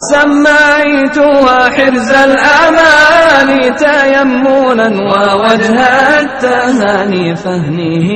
سميتها حرز الأمان تيمنا ووجه التهاني فهنه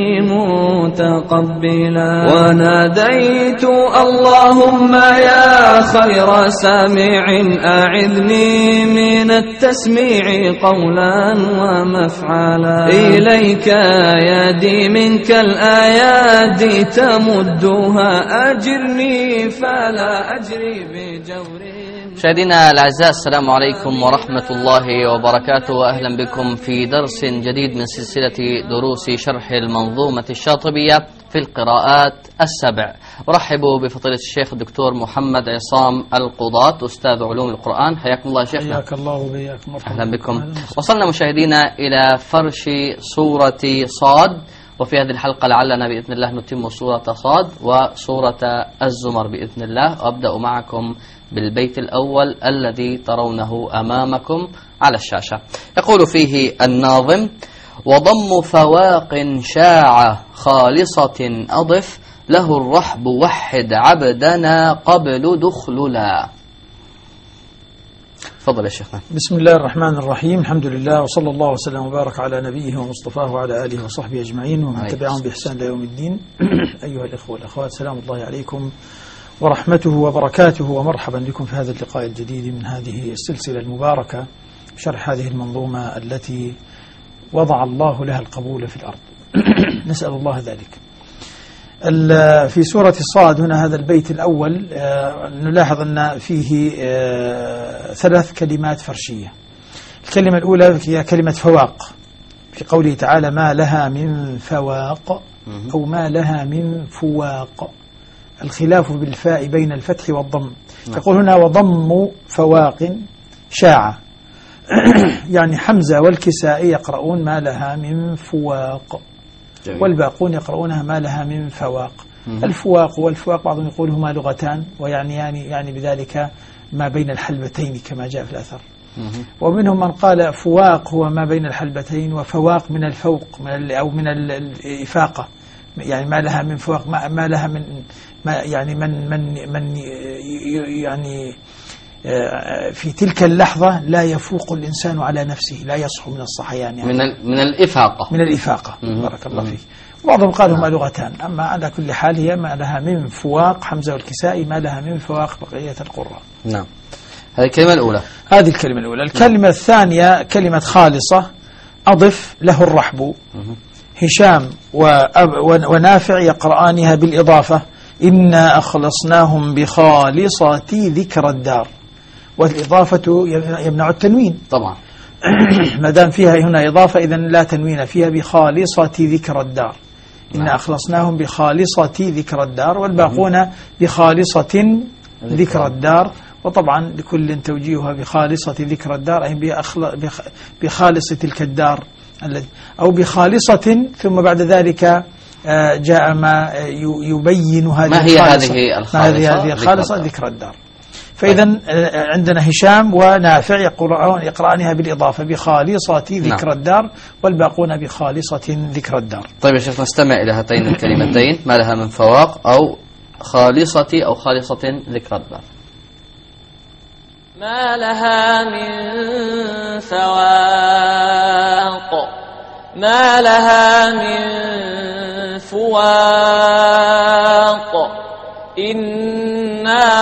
متقبلا وناديت اللهم يا خير سامع أعذني من التسميع قولا ومفعلا إليك يدي منك الآيات تمدها أجرني فلا أجري بجور. مشاهدينا الأعزاء، السلام عليكم ورحمة الله وبركاته، وأهلا بكم في درس جديد من سلسلة دروس شرح المنظومة الشاطبية في القراءات السبع. أرحب بفضيلة الشيخ الدكتور محمد عصام القضاة أستاذ علوم القرآن. حياكم الله شيخنا. حياك الله وبياكم. أهلا بكم. وصلنا مشاهدينا إلى فرش سورة صاد، وفي هذه الحلقة لعلنا بإذن الله نتم سورة صاد وسورة الزمر بإذن الله. وأبدأ معكم بالبيت الأول الذي ترونه أمامكم على الشاشة. يقول فيه الناظم: وضم فواق شاع خالصة أضف له الرحب وحد عبدنا قبل دخللا. تفضل يا شيخنا. بسم الله الرحمن الرحيم، الحمد لله وصلى الله وسلم وبارك على نبيه ومصطفاه وعلى آله وصحبه أجمعين ومن تبعهم بإحسان إلى يوم الدين. أيها الإخوة والأخوات، سلام الله عليكم ورحمته وبركاته، ومرحبا بكم في هذا اللقاء الجديد من هذه السلسلة المباركة بشرح هذه المنظومة التي وضع الله لها القبول في الأرض. نسأل الله ذلك. في سورة صاد هنا هذا البيت الأول نلاحظ أن فيه ثلاث كلمات فرشية. الكلمة الأولى هي كلمة فواق، في قوله تعالى: ما لها من فواق أو ما لها من فواق، الخلاف بالفاء بين الفتح والضم. يقول هنا: وضم فواق شاع، يعني حمزة والكسائي يقرؤون ما لها من فواق، والباقون يقرؤونها ما لها من فواق. الفواق والفواق بعضهم يقول هما لغتان، يعني بذلك ما بين الحلبتين كما جاء في الأثر. ومنهم من قال فواق هو ما بين الحلبتين، وفواق من الفوق أو من الإفاقة، يعني ما لها من فواق، ما لها من يعني من يعني في تلك اللحظة لا يفوق الإنسان على نفسه، لا يصحو من الصحيان، يعني من الإفاقة. بارك الله فيك. بعضهم قالوا هما لغتان، أما على كل حال هي ما لها من فواق حمزة والكسائي، ما لها من فواق بقية القراء. نعم، هذه الكلمة الأولى. الكلمة الثانية كلمة خالصة أضف له الرحب. هشام ونافع يقرآنها بالإضافة: إنا أخلصناهم بخالصة ذكر الدار، والإضافة يمنع التنوين طبعا. ما دام فيها هنا إضافة إذن لا تنوين فيها، بخالصة ذكر الدار. إنا أخلصناهم بخالصة ذكر الدار، والباقون بخالصة ذكر الدار. وطبعا لكل توجيهها بخالصة ذكر الدار، أي بخالص تلك الدار، أو بخالصة. ثم بعد ذلك جاء ما يبين ما هي هذه الخالصة ذكر الدار. فإذا عندنا هشام ونافع يقرأانها بالإضافة بخالصة ذكر الدار، والباقون بخالصة ذكر الدار. طيب يا شيخ، نستمع إلى هاتين الكلمتين: ما لها من فواق أو خالصة ذكر الدار. ما لها من فواق، ما لها من فواق، إنا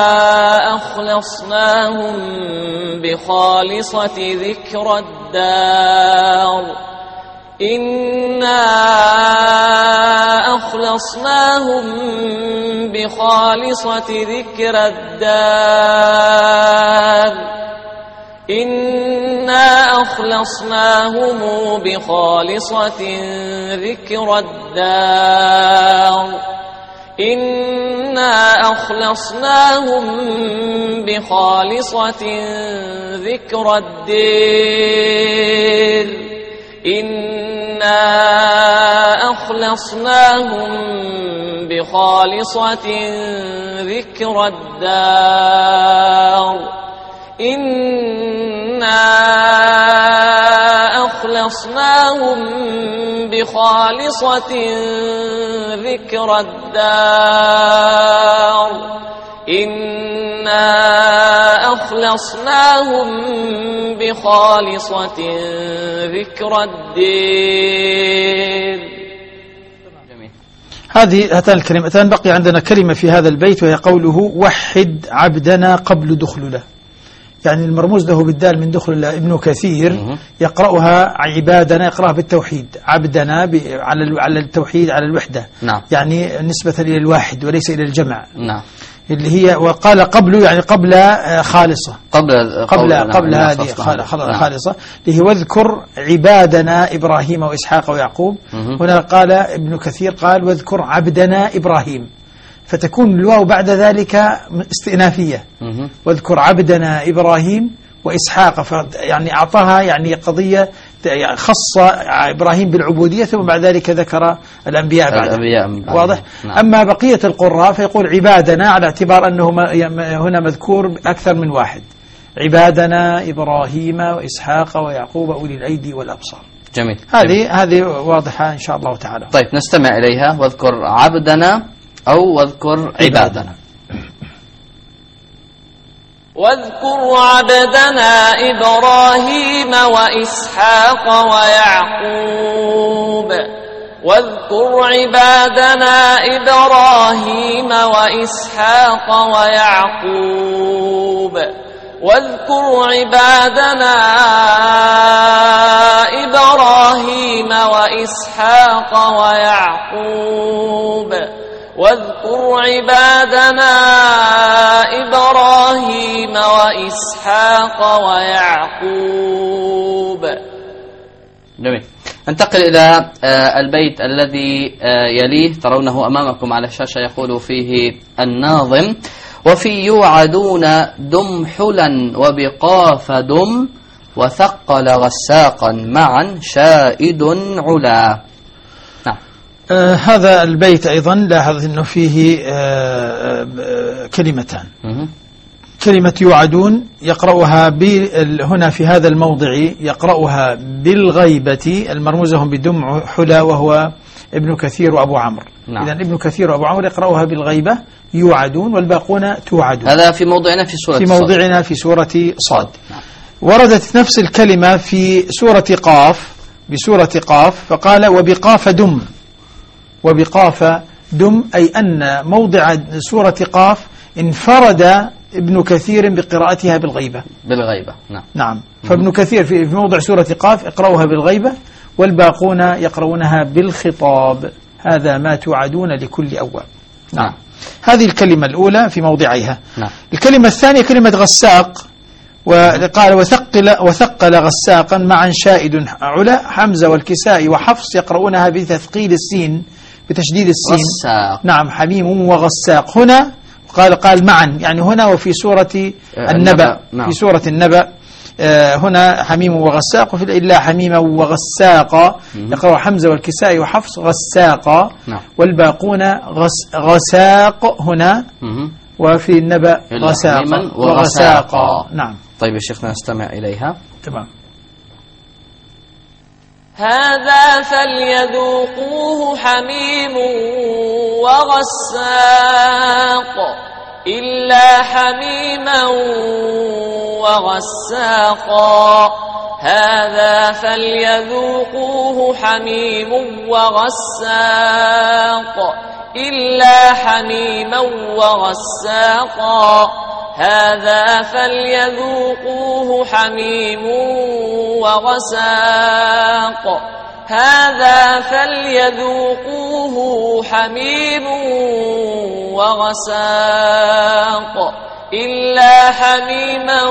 أخلصناهم بخالصة ذكر الدار، إنا أخلصناهم بخالصة ذكر الدار، إنا أخلصناهم بخالصة ذكر الدار، إنا أخلصناهم بخالصة ذكر الدير، إنا أخلصناهم بخالصة ذكر الدار، إنا أخلصناهم بخالصة ذكر الدار، إنا وأخلصناهم بخالصة ذكر الدين. هاتان الكلمتان. بقي عندنا كلمة في هذا البيت وهي قوله وحد عبدنا قبل دخل له، يعني المرموز له بالدال من دخل له. ابن كثير يقرأها عبادنا، يقرأها بالتوحيد، عبدنا على التوحيد على الوحدة، نعم. يعني نسبة إلى الواحد وليس إلى الجمع، نعم. اللي هي وقال قبله يعني قبل خالصة، قبل هذه خالصة، اللي هي واذكر عبادنا إبراهيم وإسحاق ويعقوب. هنا قال ابن كثير قال واذكر عبدنا إبراهيم، فتكون الواو بعد ذلك استئنافية، واذكر عبدنا إبراهيم وإسحاق، يعني أعطاها يعني قضية خص إبراهيم بالعبودية، ثم بعد ذلك ذكر الأنبياء بعد. واضح؟ نعم. أما بقية القراء فيقول عبادنا على اعتبار أنه هنا مذكور أكثر من واحد، عبادنا إبراهيم وإسحاق ويعقوب أولي الأيدي والأبصار. جميل. هذه واضحة إن شاء الله تعالى. طيب نستمع إليها. واذكر عبدنا أو واذكر عبادنا. واذكر عبدنا إبراهيم وإسحاق ويعقوب. واذكر عبادنا إبراهيم وإسحاق ويعقوب. واذكر عبادنا إبراهيم وإسحاق ويعقوب. واذكر عبادنا إبراهيم وإسحاق ويعقوب. جميل. انتقل إلى البيت الذي يليه، ترونه أمامكم على الشاشة، يقول فيه الناظم وفي يوعدون دم حلا وبقاف دم وثقل غساقا معا شائد علا. هذا البيت أيضا لاحظ أنه فيه كلمتان. كلمة يوعدون يقرأها هنا في هذا الموضع يقرأها بالغيبة، المرموزهم بدم حلا وهو ابن كثير وأبو عمرو. نعم. إذن ابن كثير وأبو عمرو يقرأها بالغيبة يوعدون، والباقون توعدون. هذا في موضعنا في سورة صاد. نعم. وردت نفس الكلمة في سورة قاف، بسورة قاف، فقال وبقاف دم. وبقاف دم أي أن موضع سورة قاف انفرد ابن كثير بقراءتها بالغيبة. نعم. فابن كثير في موضع سورة قاف اقرأوها بالغيبة، والباقون يقرؤونها بالخطاب. هذا ما توعدون لكل أواب. نعم. هذه الكلمة الأولى في موضعها. نعم. الكلمة الثانية كلمة غساق، وقال وثقل غساقا معا شائد علا. حمزة والكسائي وحفص يقرؤونها بتثقيل السين بتشديد السين. غساق. نعم. حميم وغساق. هنا قال معا، يعني هنا وفي سورة النبأ. نعم. في سورة النبأ هنا حميم وغساق، وفي إلا حميما وغساقا يقرأ حمزة والكسائي وحفص غساقا. نعم. والباقون غساق هنا، وفي النبأ غساقا وغساقا. نعم. طيب يا شيخنا نستمع إليها. تمام. هذا فليذوقوه حميم وغساق إلا حميما وغساقا. هذا فليذوقوه حميم وغساق إلا حميما وغساقا. هذا فليذوقوه حميم وغساق. هذا فليذوقوه حميم وغساق إلا حميما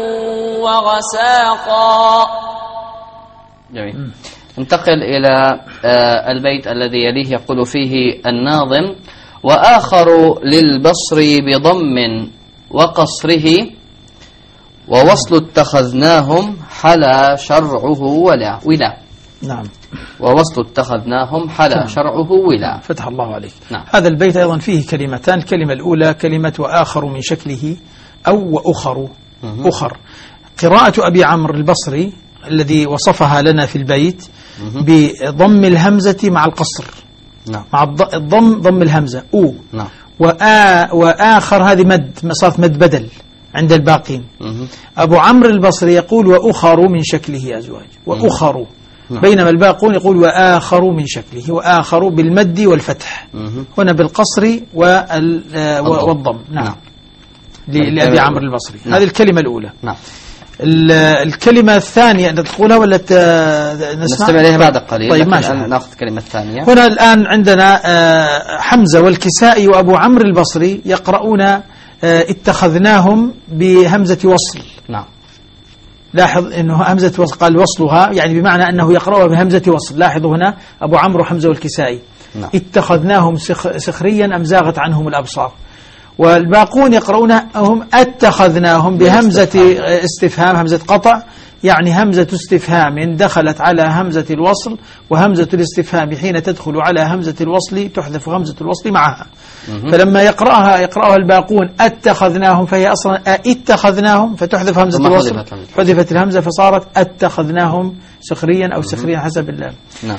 وغساقا. جميل. انتقل إلى البيت الذي يليه، يقول فيه الناظم وآخر للبصر بضم وقصره ووصل اتخذناهم حلا شرعه ولا. نعم. ووصل اتخذناهم حلا شرعه ولا. فتح الله عليك. نعم. هذا البيت أيضا فيه كلمتان. الكلمة الأولى كلمة وآخر من شكله أو وأخر. أخر. قراءة أبي عمرو البصري الذي وصفها لنا في البيت بضم الهمزة مع القصر. نعم. مع ضم الهمزة أو. نعم. وآخر هذه مد، صارت مد بدل، عند الباقين. أبو عمرو البصري يقول وأخر من شكله أزواج، وأخر، بينما الباقون يقول وآخر من شكله، وآخر بالمد والفتح، هنا بالقصر والضم. نعم، لأبي عمرو البصري. هذه الكلمة الأولى. نعم. الكلمة الثانية أنت تقولها ولا نستمع إليها بعد قليل؟ طيب ماشي، نأخذ الكلمة الثانية. هنا الآن عندنا حمزة والكسائي وأبو عمرو البصري يقرؤون اتخذناهم بهمزة وصل. نعم. لاحظ أنه همزة وصل، قال وصلها يعني بمعنى أنه يقرأها بهمزة وصل. لاحظوا هنا أبو عمرو حمزة والكسائي. نعم. اتخذناهم سخريا أم زاغت عنهم الأبصار. والباقون يقرؤونهم اتخذناهم بهمزة استفهام، همزة قطع، يعني همزة استفهام دخلت على همزة الوصل، وهمزة الاستفهام حين تدخل على همزة الوصل تحذف همزة الوصل معها. فلما يقرأها الباقون اتخذناهم، فهي أصلا اتخذناهم، فتحذف همزة الوصل، حذفت الهمزة فصارت اتخذناهم سخريا أو سخريا حسب الله. نعم.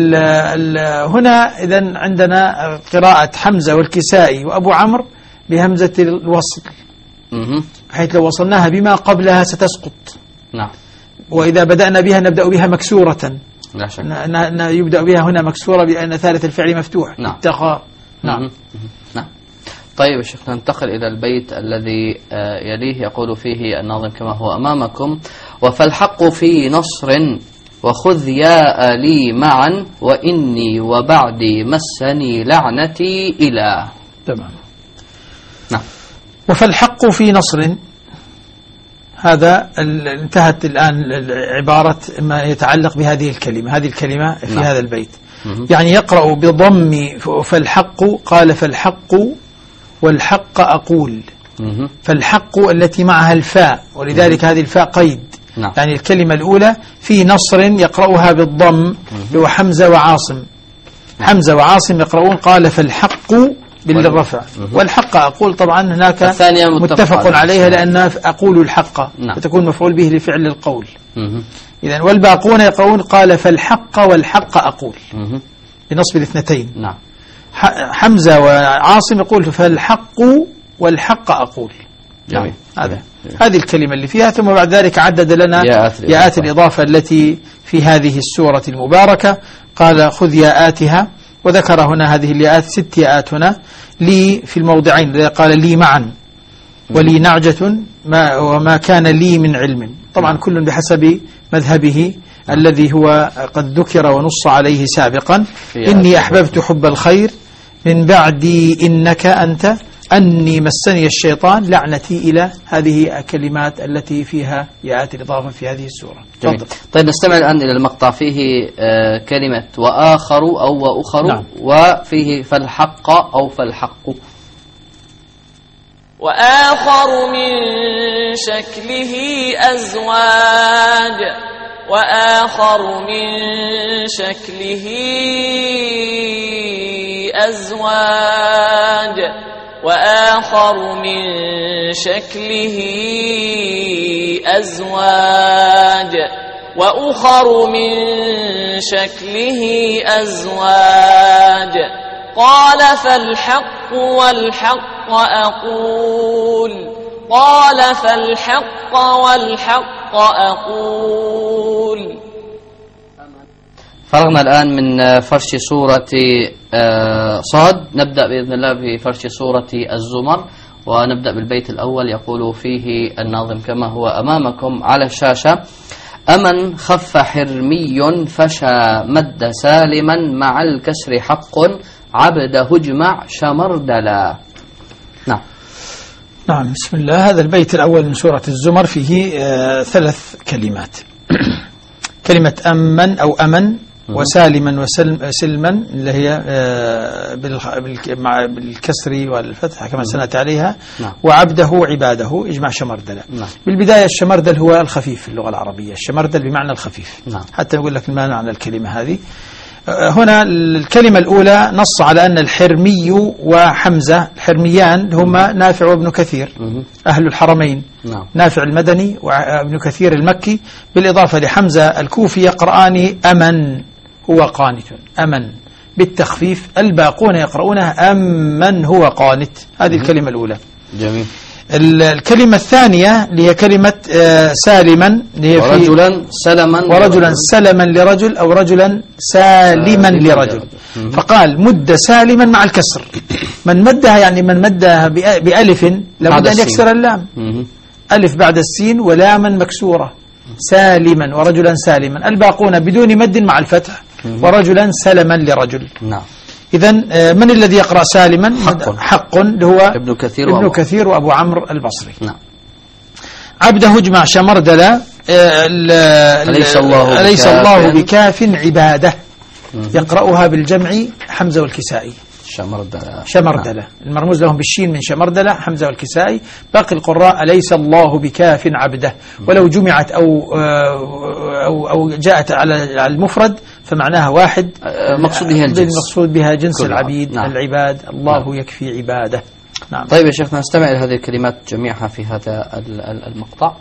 هنا إذن عندنا قراءة حمزة والكسائي وأبو عمرو بهمزة الوصل، حيث لو وصلناها بما قبلها ستسقط. نعم. وإذا بدأنا بها نبدأ بها مكسورة، لا شك. يبدأ بها هنا مكسورة بأن ثالث الفعل مفتوح. نعم. نعم. نعم. طيب يا شيخ، ننتقل إلى البيت الذي يليه، يقول فيه الناظم كما هو أمامكم: وفالحق في نصر وخذ يا لي معا وإني وبعدي مسني لعنتي إلى. تمام. نعم. وفالحق في نصر، هذا انتهت الآن عبارة ما يتعلق بهذه الكلمة. هذه الكلمة في هذا البيت يعني يقرأ بضم فالحق، قال فالحق والحق أقول. فالحق التي معها الفاء، ولذلك هذه الفاء قيد. نعم. يعني الكلمة الأولى في نصر يقرأها بالضم، هو حمزة وعاصم. حمزة وعاصم يقرؤون قال فالحق بالرفع، والحق أقول طبعا هناك متفق عليها لأن أقول الحق. نعم. فتكون مفعول به لفعل القول. إذن والباقون يقرؤون قال فالحق والحق أقول بنصب الاثنتين. نعم. حمزة وعاصم يقول فالحق والحق أقول. جميل. هذه الكلمة اللي فيها. ثم بعد ذلك عدد لنا ياءات الإضافة التي في هذه السورة المباركة. قال خذ ياءاتها، وذكر هنا هذه الياءات 6 ياءات هنا لي في الموضعين. قال لي معا، ولي نعجة، وما كان لي من علم. طبعا كل بحسب مذهبه الذي هو قد ذكر ونص عليه سابقا. إني أحببت حب الخير من بعدي إنك أنت أني مسني الشيطان لعنتي إلى. هذه الكلمات التي فيها ياءات الإضافة في هذه السورة. تفضل. طيب نستمع الآن إلى المقطع فيه كلمة وآخر أو وأخر. نعم. وفيه فالحق أو فالحق. وآخر من شكله أزواج، وآخر من شكله أزواج، وآخر من شكله أزواج، وأخر من شكله أزواج. قال فالحق والحق أقول، قال فالحق والحق أقول. فرغنا الآن من فرش سورة صاد. نبدأ بإذن الله بفرش سورة الزمر، ونبدأ بالبيت الأول. يقول فيه الناظم كما هو أمامكم على الشاشة: أمن خف حرمي فشى مد سالما مع الكسر حق عبد هجمع شمردلا. نعم. نعم. بسم الله. هذا البيت الأول من سورة الزمر فيه 3 كلمات. كلمة أمن أو أمن، وسالما وسلما اللي هي بالكسر والفتح كما سنأتي عليها. نعم. وعبده عباده اجمع شمردلا. نعم. بالبداية الشمردل هو الخفيف في اللغة العربية. الشمردل بمعنى الخفيف. نعم. حتى نقول لك ما معنى الكلمة هذه. هنا الكلمة الأولى نص على أن الحرمي وحمزة الحرميان هما نافع وابن كثير أهل الحرمين. نعم. نافع المدني وابن كثير المكي، بالإضافة لحمزة الكوفي يقرآن أمن هو قانت، أمن بالتخفيف. الباقون يقرؤونها أمن هو قانت. هذه الكلمة الأولى. جميل. الكلمة الثانية اللي هي كلمة سالما، ورجلا سلما لرجل أو رجلا سالما لرجل. فقال مد سالما مع الكسر. من مدها يعني من مدها بألف لابد أن يكسر اللام، ألف بعد السين ولاما مكسورة، سالما ورجلا سالما. الباقون بدون مد مع الفتح، ورجلا سلما لرجل. نعم. إذن من الذي يقرأ سالما؟ حق اللي هو ابن كثير وأبو عمرو البصري. نعم. عبده اجمع شمردلة أليس الله بكاف عباده، يقرأها بالجمع حمزة والكسائي. شمردلة المرموز لهم بالشين من شمردلة حمزة والكسائي. باقي القراء أليس الله بكاف عبده، ولو جمعت أو جاءت على المفرد فمعناها واحد، المقصود بها جنس العبيد. نعم. العباد الله يكفي عباده. نعم. طيب يا شيخنا نستمع إلى هذه الكلمات جميعها في هذا المقطع.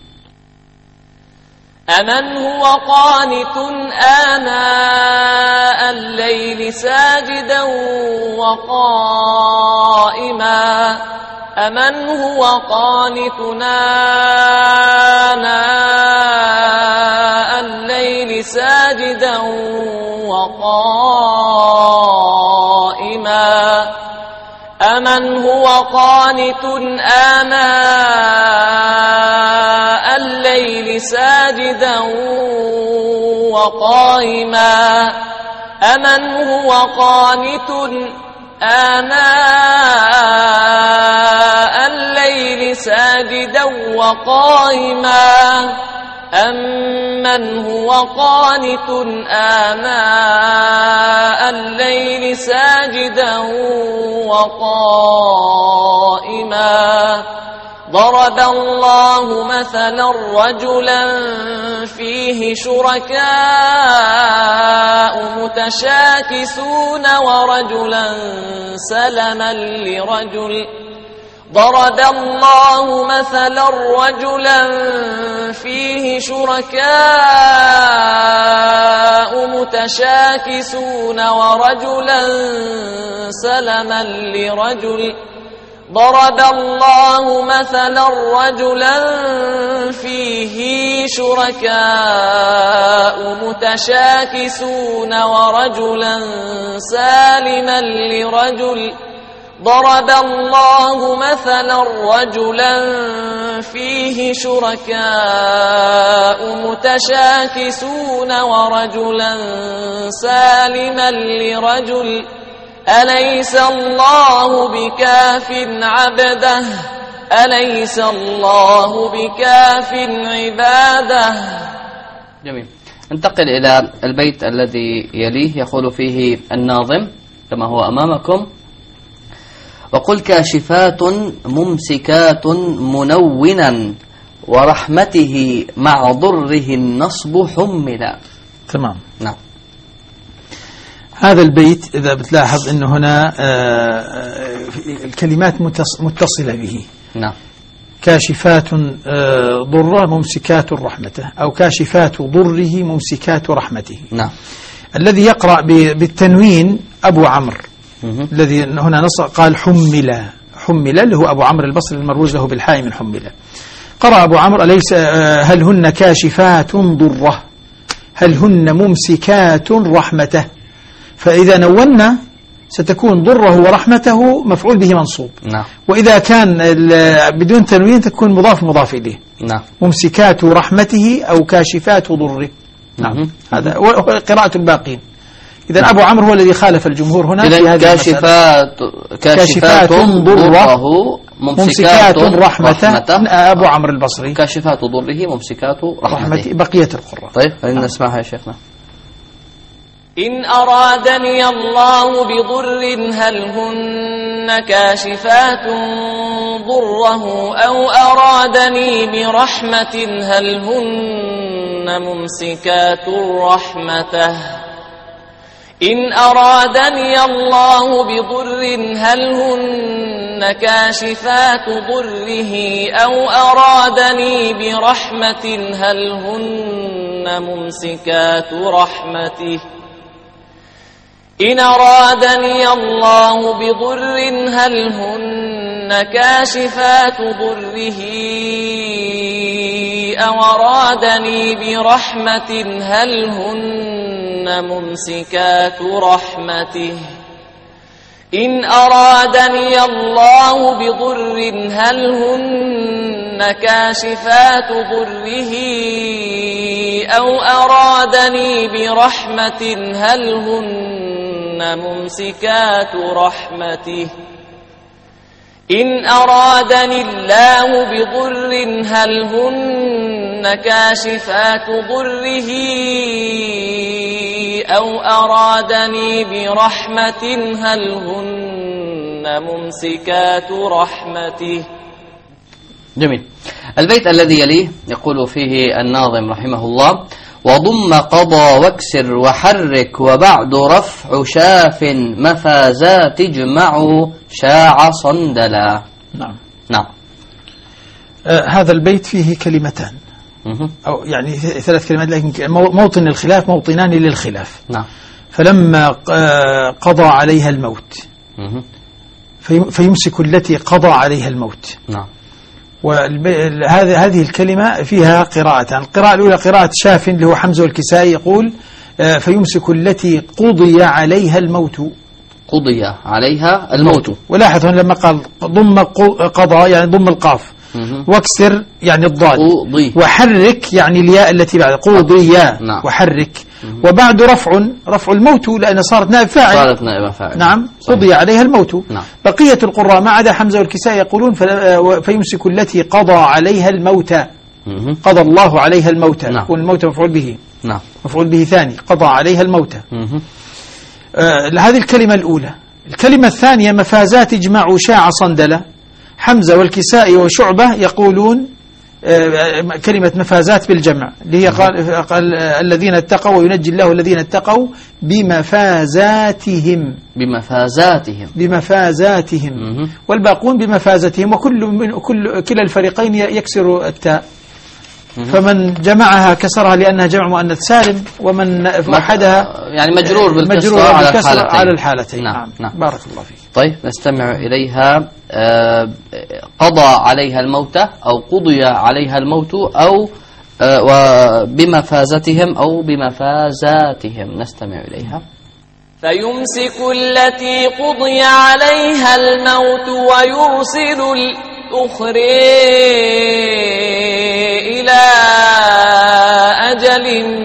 أمن هو قانت آناء الليل ساجدا وقائما، أمن هو قانت آناء الليل ساجدا وقائما، أمن هو قانت آناء الليل ساجدا وقائما، أمن هو قانت آناء الليل ساجدا وقائما، أمن هو قانت آناء الليل ساجدا وقائما. ضرب الله مثلا رجلا فيه شركاء متشاكسون ورجلا سلما لرجل. ضرب الله مثلا رجلا فيه شركاء متشاكسون ورجلا سلما لرجل. ضرب الله مثلا رجلا فيه شركاء متشاكسون ورجلا سالما لرجل. ضرب الله مثلا رجلا فيه شركاء متشاكسون ورجلا سالما لرجل. أليس الله بكاف عبده، أليس الله بكاف عباده. جميل. انتقل إلى البيت الذي يليه، يقول فيه الناظم كما هو أمامكم: وقل كاشفات ممسكات منونا ورحمته مع ضره النصب حملا. تمام. نعم. هذا البيت إذا بتلاحظ أنه هنا الكلمات متصلة به. نعم. كاشفات ضره ممسكات رحمته، أو كاشفات ضره ممسكات رحمته. نعم. الذي يقرأ بالتنوين أبو عمرو، الذي هنا نص قال حملا اللي هو أبو عمرو البصري المروز له بالحاء من حملا. قرأ أبو عمرو أليس هل هن كاشفات ضره، هل هن ممسكات رحمته. فإذا نونا ستكون ضره ورحمته مفعول به منصوب. نعم. وإذا كان بدون تنوين تكون مضاف إليه. نعم. ممسكات رحمته أو كاشفات ضره. نعم. هذا قراءة الباقين. إذا أبو عمرو هو الذي خالف الجمهور هنا في هذه كاشفات ضره ممسكات رحمته. أبو عمرو البصري كاشفات ضره ممسكات رحمته. بقية القراء. طيب خلينا نسمعها يا شيخنا. إن أرادني الله بضر هل هن كاشفات ضره أو أرادني برحمة هل هن ممسكات رحمته. إن أرادني الله بضر هل هن كاشفات ضره أو أرادني برحمة هل هن ممسكات رحمته. إن أرادني الله بضر هل هن كاشفات ضره أو أرادني برحمة هل هن ممسكات رحمته إن أرادني الله بضر هل هن كاشفات ضره أو أرادني برحمة هل هن ممسكات رحمته إن أرادني الله بضر هل هن كاشفات ضره أو أرادني برحمة هل هن ممسكات رحمته. جميل. البيت الذي يليه يقول فيه الناظم رحمه الله: وضم قضى واكسر وحرك وبعد رفع شاف مفازات اجمع شاع صندلا. نعم. نعم. هذا البيت فيه كلمتان أو يعني 3 كلمات، لكن موطن الخلاف موطنان للخلاف. نعم. فلما قضى عليها الموت فيمسك التي قضى عليها الموت. نعم. وهذه الكلمة فيها قراءتان. القراءة الأولى قراءة شاف اللي هو حمزة والكسائي، يقول فيمسك التي قضي عليها الموت. قضي عليها الموت. ولاحظ هنا لما قال ضم قضى يعني ضم القاف، واكسر يعني الضاد، قضي. وحرك يعني الياء التي بعد قضي. نعم. وحرك. وبعد رفع الموت لأن صارت نائب فاعل. صارت نائب فاعل. نعم. قضي عليها الموت. نعم. بقية القراء ما عدا حمزة والكسائي يقولون فيمسك التي قضى عليها الموت. قضى الله عليها الموت. نعم. والموت مفعول به. نعم. مفعول به ثاني، قضى عليها الموت. هذه الكلمة الأولى. الكلمة الثانية مفازات اجمع شاع صندلة. حمزة والكسائي وشعبة يقولون كلمة مفازات بالجمع اللي هي قال الذين اتقوا وينجي الله الذين اتقوا بمفازاتهم. بمفازاتهم. والباقون بمفازتهم، كلا الفريقين يكسر التاء. فمن جمعها كسرها لأنها جمع مؤنث سالم، ومن وحدها يعني مجرور بالكسر على الحالتين. نعم. نعم. بارك الله فيك. طيب نستمع إليها. قضى عليها الموت أو قضي عليها الموت أو وبمفازتهم أو بمفازاتهم. نستمع إليها. فيمسك التي قضي عليها الموت ويرسل الأخرى إلى أجل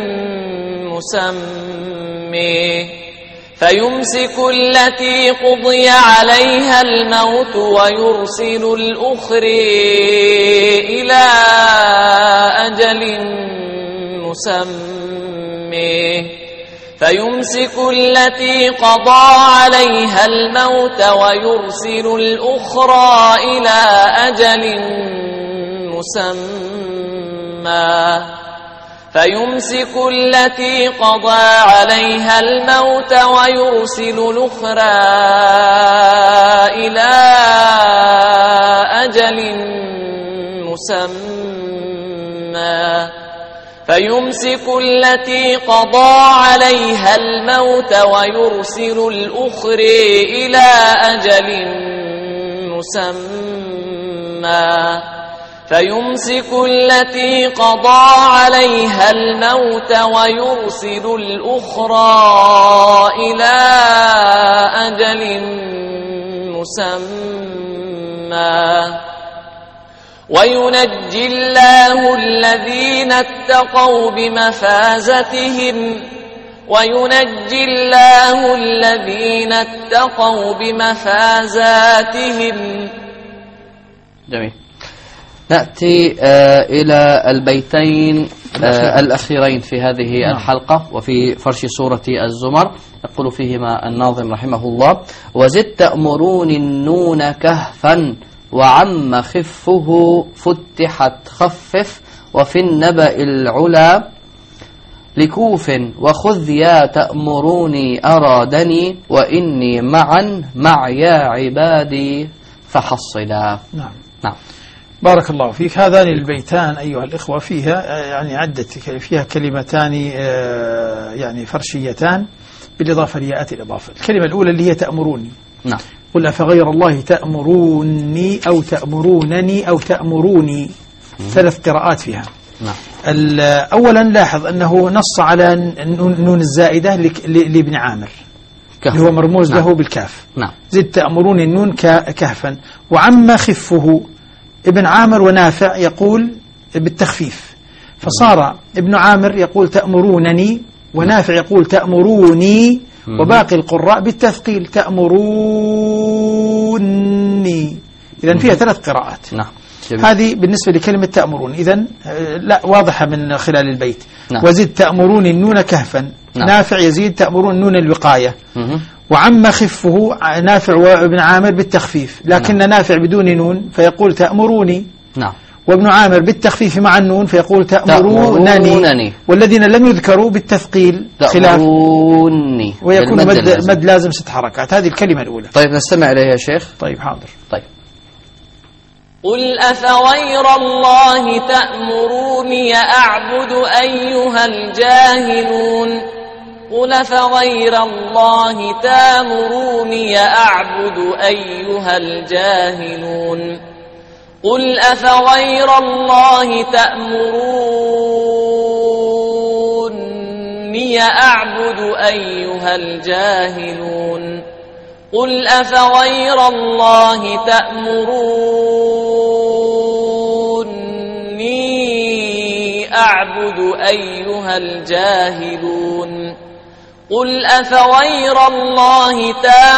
مسمى. فيمسك التي قضي عليها الموت ويرسل الأخرى إلى أجل مسمى. فيمسك التي قضى عليها الموت ويرسل الأخرى إلى أجل مسمى. فيمسك التي قضى عليها الموت ويرسل الأخرى إلى أجل مسمى. فيمسك التي قضى عليها الموت ويرسل الأخرى إلى أجل مسمى. فيمسك التي قضى عليها الموت ويرسل الأخرى إلى أجل مسمى. وينجي الله الذين اتقوا بمفازتهم. وينجي الله الذين اتقوا بمفازاتهم. جميل. نأتي إلى البيتين الأخيرين في هذه الحلقة وفي فرش سورة الزمر. يقول فيهما الناظم رحمه الله: وزد تأمرون النون كهفا وعم خفه فتحت خفف وفي النبأ العلا لكوف وخذ يا تأمروني أرادني وإني معا مع يا عبادي فحصلا. نعم. نعم. بارك الله فيك. هذان البيتان أيها الإخوة فيها يعني فيها كلمتان يعني فرشيتان بالإضافة لياءات الإضافة. الكلمة الأولى اللي هي تأمروني. نعم. قل أفغير الله تأمروني أو تأمرونني أو تأمروني، 3 قراءات فيها. أولا لاحظ أنه نص على النون الزائدة لابن عامر اللي هو مرموز له بالكاف. زد تأمرون النون كهفا. وعما خفه ابن عامر ونافع يقول بالتخفيف، فصار ابن عامر يقول تأمرونني ونافع يقول تأمروني وباقي القراء بالتثقيل تأمروني. إذن فيها 3 قراءات. هذه بالنسبة لكلمة تأمرون. إذن لا واضحة من خلال البيت. وزد تأمرون النون كهفا. نافع يزيد تأمرون نون الوقاية. وعما خفه نافع وابن عامر بالتخفيف، لكن نافع بدون نون فيقول تأمروني، وابن عامر بالتخفيف مع النون فيقول تأمرونني، والذين لم يذكروا بالتثقيل خلاف، ويكون مد لازم 6 حركات. هذه الكلمة الأولى. طيب نستمع إليها يا شيخ. طيب حاضر. طيب قل أفغير الله تأمروني أعبد أيها الجاهلون. قل أفغير الله تأمروني أعبد أيها الجاهلون. قل أفغير الله تأمروني أعبد أيها الجاهلون. قل أفغير الله تأمروني أعبد أيها الجاهلون. قل أفغير الله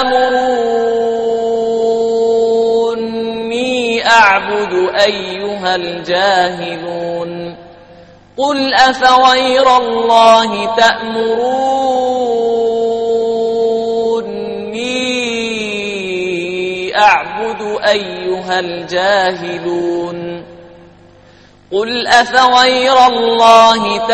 تأمروني أعبد أيها الجاهلون. قل أفغير الله تأمروني أعبد أيها الجاهلون. قل أفغير الله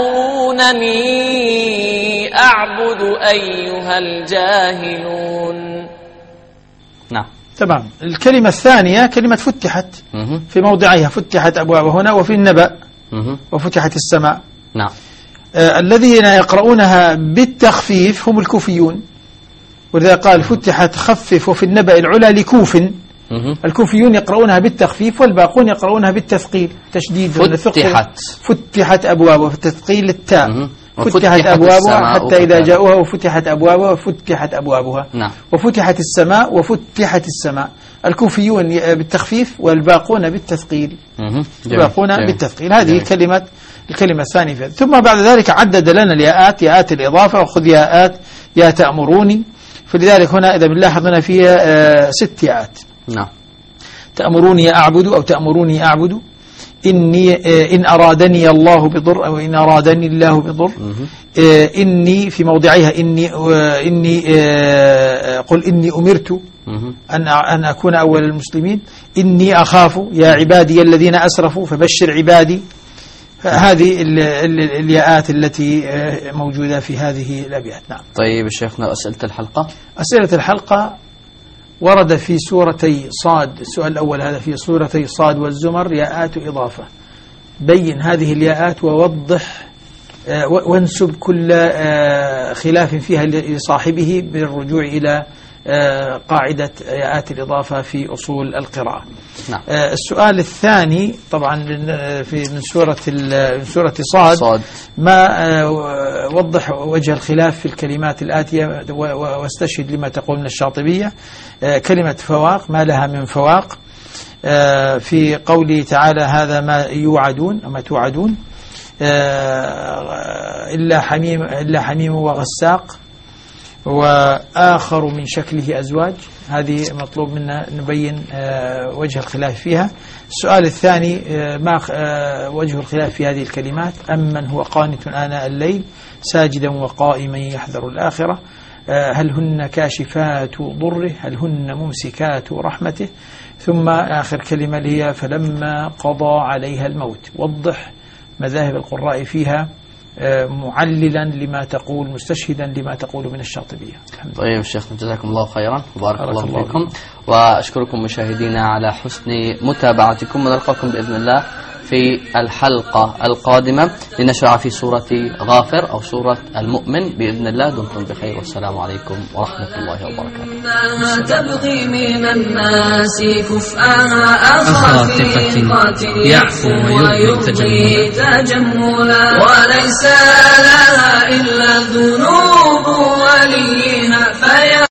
تأمرونني أعبد أيها الجاهلون. نعم تمام. الكلمة الثانية كلمة فتحت في موضعها، فتحت أبوابها هنا وفي النبأ وفتحت السماء. نعم. الذين يقرؤونها بالتخفيف هم الكوفيون، ولذا قال فتحت خفف وفي النبأ العلا لكوف. الكوفيون يقرؤونها بالتخفيف والباقون يقرؤونها بالتثقيل، تشديد فتحت أبوابها في تثقيل التاء. فتحت أبوابها حتى إذا جاءوها وفتحت أبوابها وفتحت أبوابها. وفتحت السماء وفتحت السماء. الكوفيون بالتخفيف والباقون بالتثقيل. الباقون بالتثقيل. هذه الكلمة الثانية فيها. ثم بعد ذلك عدد لنا الياءات، ياءات الإضافة، وخذ ياءات يا تأمروني. فلذلك هنا إذا بنلاحظ هنا فيها 6 ياءات. نعم. تأمروني أعبد أو تأمروني أعبد. إن أرادني الله بضر أو إن أرادني الله بضر. إني في موضعها إني قل إني أمرت أن أكون أول المسلمين. إني أخاف يا عبادي الذين أسرفوا فبشر عبادي. هذه الياءات التي موجودة في هذه الأبيات. نعم. طيب شيخنا أسئلة الحلقة. أسئلة الحلقة ورد في سورتي صاد، السؤال الأول هذا في سورتي صاد والزمر ياءات إضافة. بين هذه الياءات ووضح وانسب كل خلاف فيها لصاحبه بالرجوع إلى قاعدة ياءات الإضافة في أصول القراءة. نعم. السؤال الثاني طبعا من سورة صاد ما وضح وجه الخلاف في الكلمات الآتية واستشهد لما تقول من الشاطبية. كلمة فواق ما لها من فواق في قوله تعالى هذا ما يوعدون أما توعدون إلا حميم وغساق وآخر من شكله أزواج. هذه مطلوب منا نبين وجه الخلاف فيها. السؤال الثاني ما وجه الخلاف في هذه الكلمات. أمن هو قانت آناء الليل ساجدا وقائما يحذر الآخرة. هل هن كاشفات ضره هل هن ممسكات رحمته. ثم آخر كلمة هي فلما قضى عليها الموت. وضح مذاهب القراء فيها معللا لما تقول مستشهدا لما تقول من الشاطبية. طيب شيخنا جزاكم الله خيرا وبارك الله فيكم، وأشكركم مشاهدينا على حسن متابعتكم، ونلقاكم بإذن الله في الحلقة القادمة لنشرع في سورة غافر أو سورة المؤمن بإذن الله. دمتم بخير والسلام عليكم ورحمة الله وبركاته. تبغي من الناس كفءها أخاطئة يعفو ويبغي تجملا وليس لها إلا ذنوب ولي